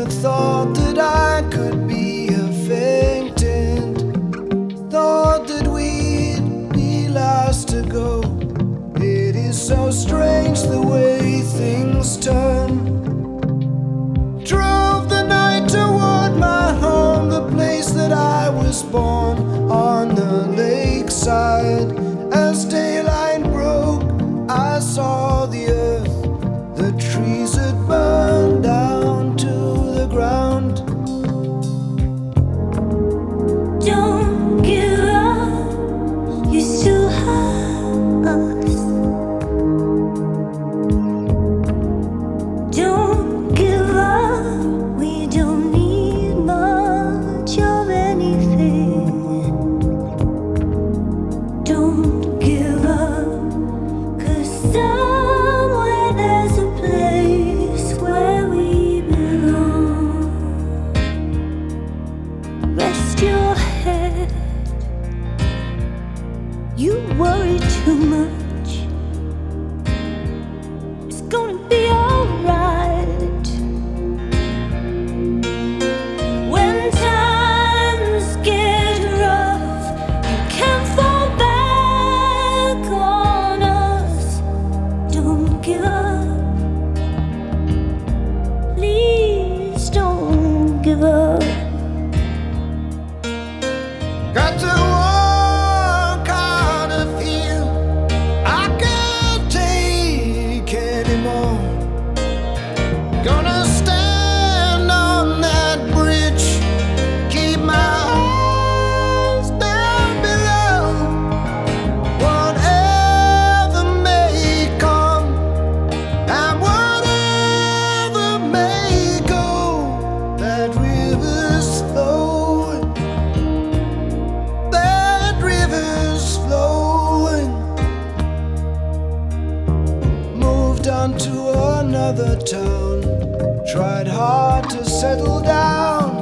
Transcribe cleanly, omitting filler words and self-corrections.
Never thought that I could be a faintant. Thought that we'd be last to go. It is so strange the way things turn. Drove the night toward my home, the place that I was born, on the lakeside. As daylight broke, I saw the earth. The trees had burned down to the ground. Don't give up, you still have us. Don't give up, we don't need much of anything. Don't give up, 'cause somewhere there's a place where we belong. Rest your head, you worry too much. It's gonna be alright. When times get rough, you can't fall back on us. Don't give up, please don't give up. Got to walk out of here. I can't take anymore. Gonna stand on that bridge, keep my eyes down below. Whatever may come and whatever may go, that river's flowing. That river's flowing. Moved on to another town. Tried hard to settle down.